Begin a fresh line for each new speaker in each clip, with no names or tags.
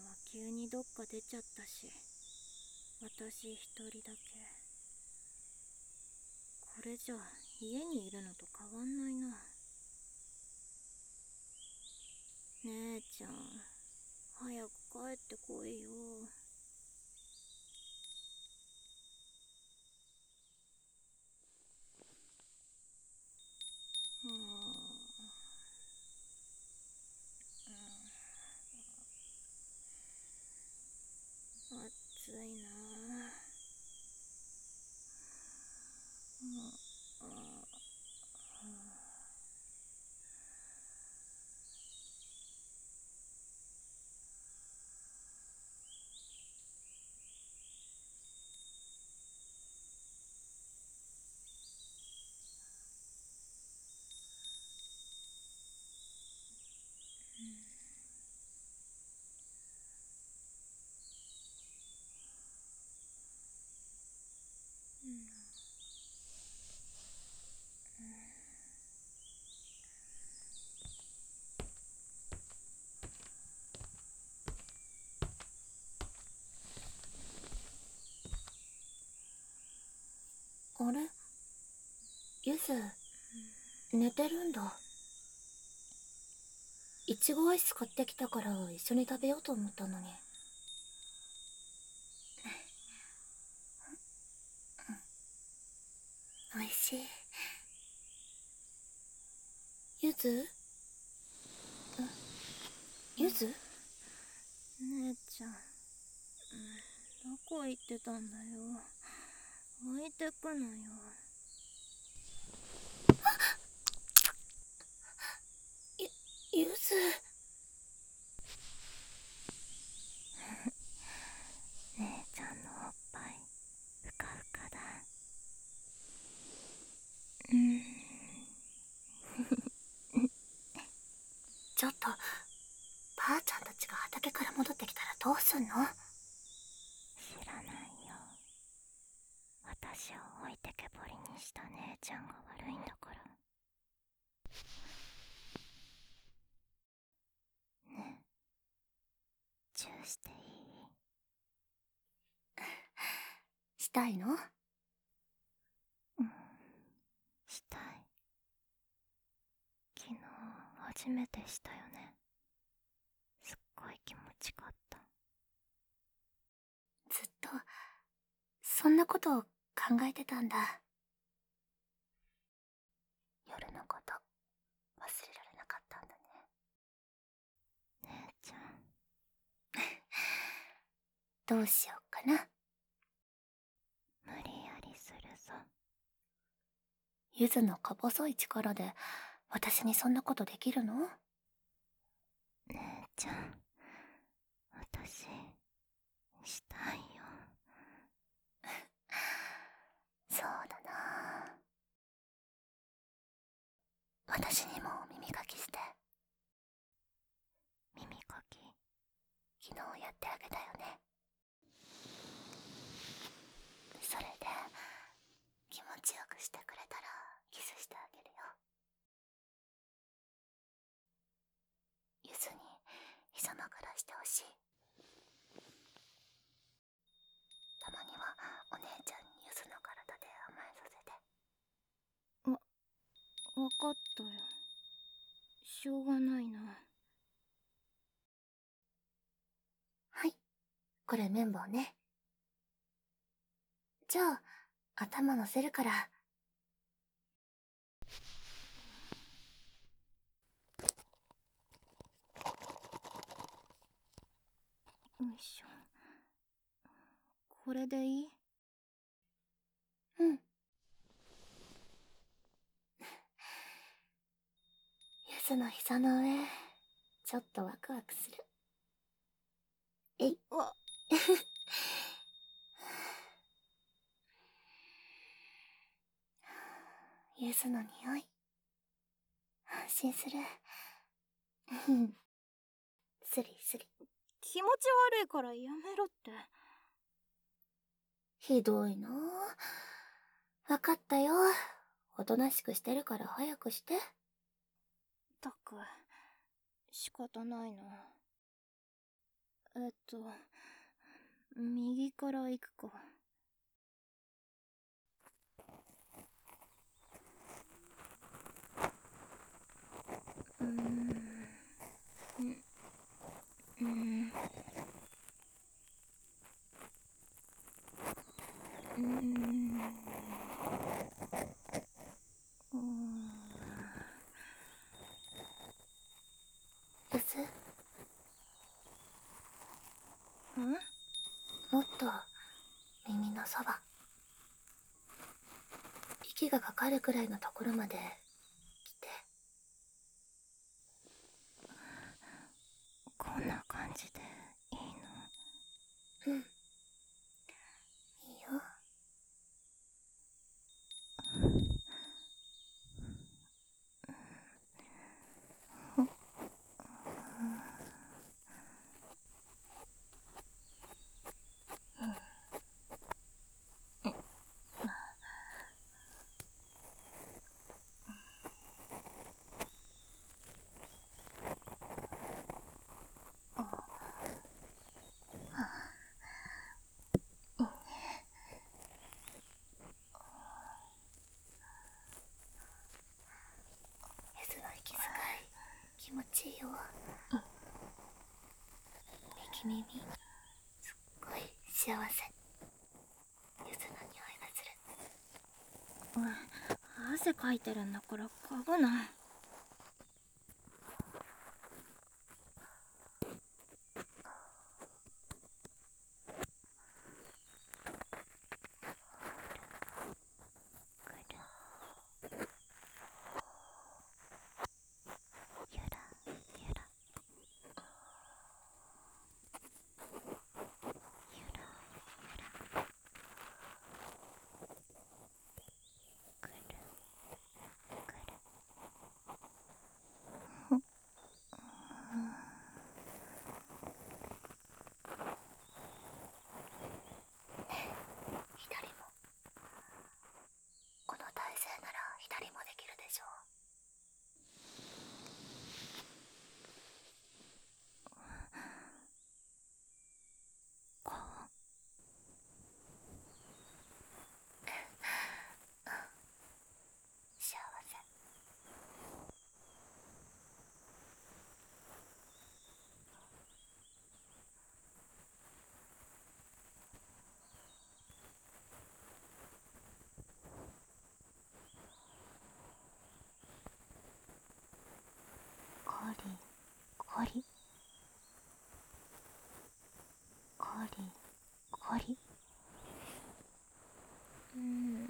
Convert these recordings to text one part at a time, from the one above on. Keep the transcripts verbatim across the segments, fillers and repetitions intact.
急にどっか出ちゃったし、私一人だけ。これじゃ家にいるのと変わんないな。姉ちゃん、早く帰ってこいよ。はあ、暑いなあ。ああ
あれ、ゆず、寝てるんだ。いちごアイス買ってきたから一緒に食べようと思ったのに。おいしい。ゆず？ゆず？
姉ちゃん、どこ行ってたんだよ。置いてくのよ。
ゆ、ゆず。
姉ちゃんのおっぱいふかふかだ。うん。
ちょっと、ばあちゃんたちが畑から戻ってきたらどうすんの？
知らないよ。私を置いてけぼりにした姉ちゃんが悪いんだから。ねえ、チューしていい？
したいの？
うん、したい。昨日初めてしたよね。すっごい気持ちかった。
ずっと、そんなことを考えてたんだ。夜のこと、忘れられなかったんだね。
姉ちゃん。
どうしようかな。
無理やりするぞ。
ゆずのか細い力で、私にそんなことできるの？
姉ちゃん、私、したいよ。
そうだな。私にも耳かきして。
耳かき？
昨日やってあげたよね。それで気持ちよくしてくれたらキスしてあげるよ。ゆずに膝枕してほしい。たまにはお姉ちゃんにゆずの体で甘えさせて。
わ、わかったよ。しょうがないな。
はい、これ綿棒ね。じゃあ頭乗せるから。
よいしょ。これでいい？
うん。ゆずの膝の上、ちょっとワクワクする。えい。
わ
ゆずの匂い、安心する。うん。スリスリ。
気持ち悪いからやめろって。
ひどいなあ。わかったよ。おとなしくしてるから早くして。
ったく、仕方ないな。 えっと右から行くか。うーんうんうんうんうん
ゆず、
ん
もっと耳のそば、息がかかるくらいのところまで来て。
こんな感じでいい
うん、いいよ。ゆずの息遣い気持ちいいよ。右耳すっごい幸せ。ゆずの匂いがする。
の。汗かいてるんだから嗅ぐな。
ゆらゆらゆらゆら、くるくる。左も。この体勢なら左もできるでしょう。
こ
幸せ。コリコリコリコリ。
うん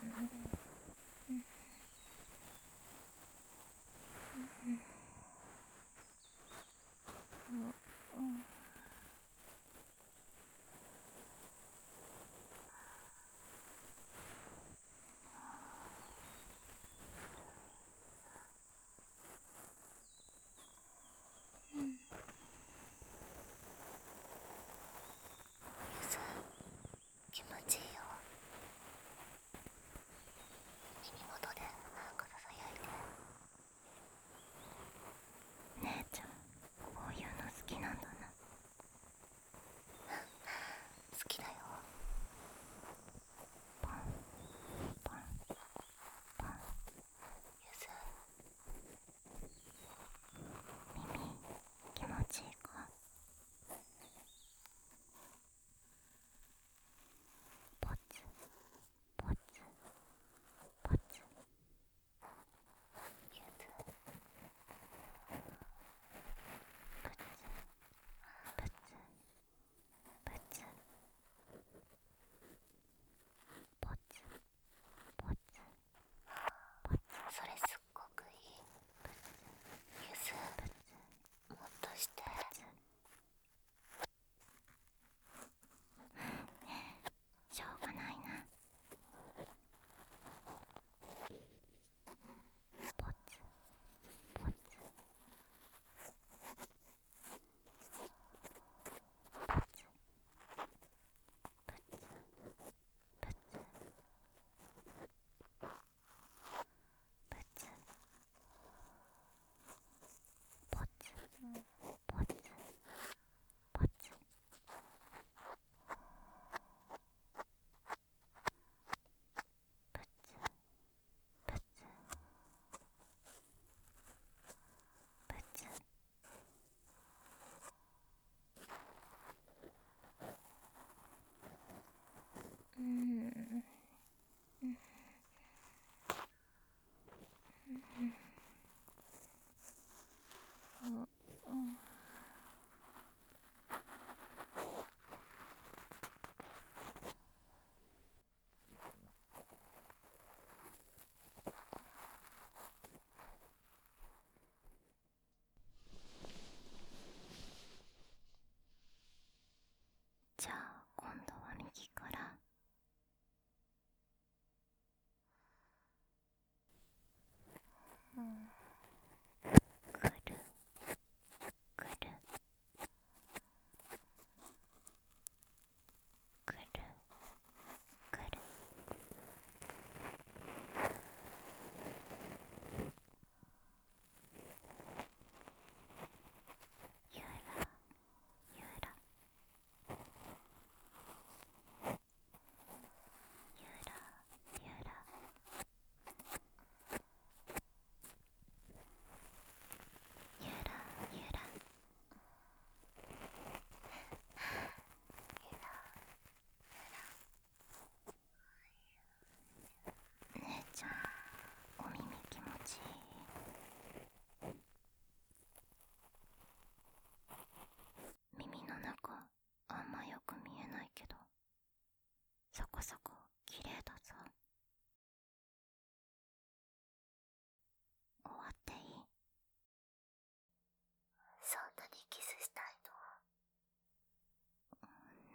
ゆず、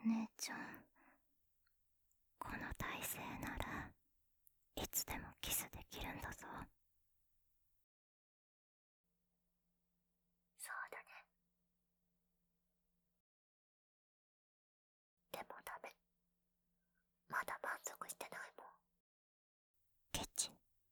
姉ちゃん、この体勢ならいつでもキスできるんだぞ。
そうだね。でもダメ。まだ満足してないもん。
ケチ。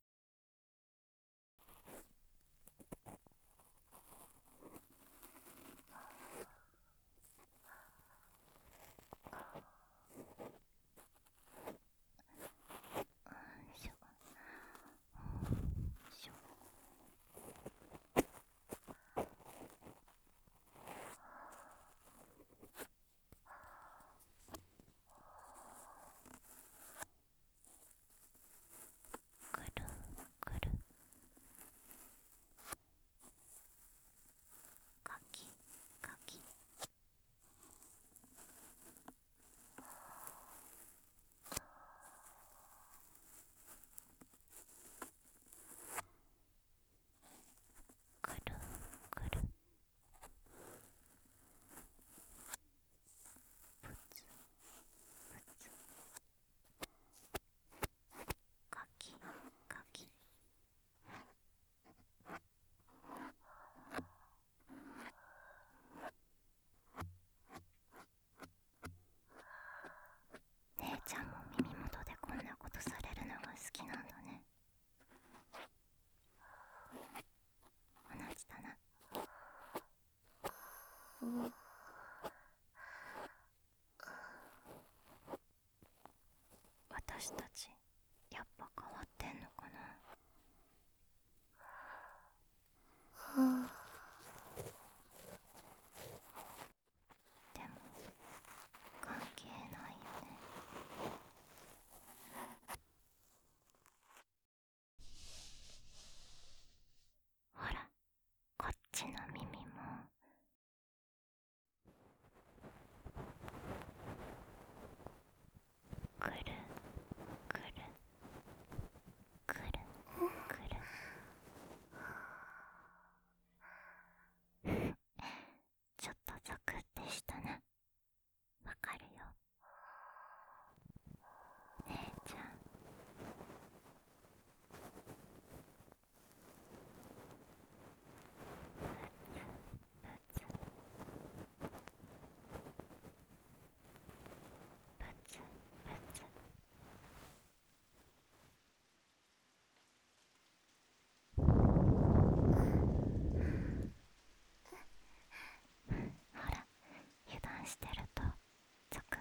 しょしょくるくるかきかきくるくるぷつぷつかきかき姉ちゃんも耳元でこんなことされるのが好きなんだね。同じだな。私たちやっぱ変わってんのかな。でも関係ないよね。ほら、こっちの耳もくるくるくるくるちょっとゾクってしたな。わかるよ。姉ちゃん、ぶつぶつぶつぶつ。ほら、油断してるとゾク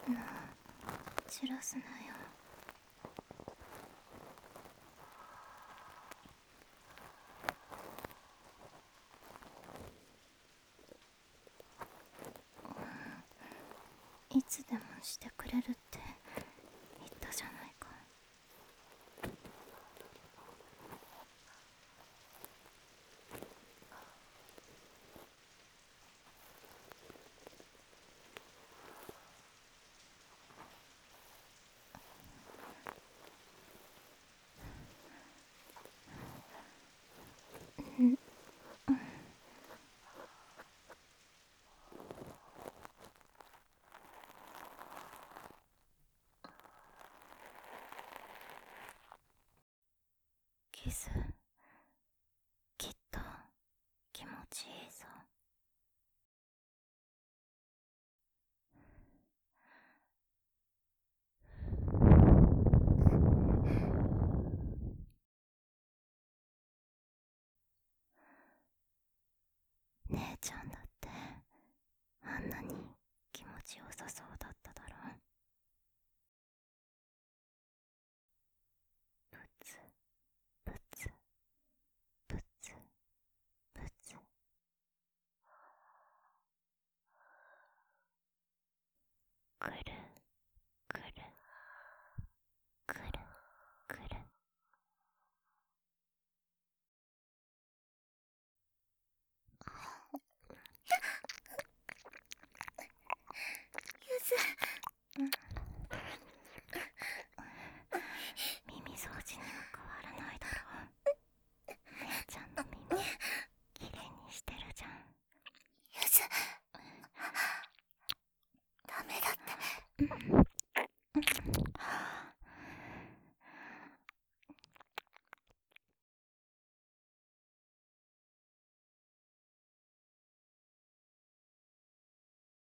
なあ、散らすなよ。いつでもしてくれるって言ったじゃないか。んキス、きっと気持ちいいぞ。姉ちゃんだってあんなに気持ちよさそうだっただろ。ブツブツブツブツ。くるくるくるくる。
ゆず、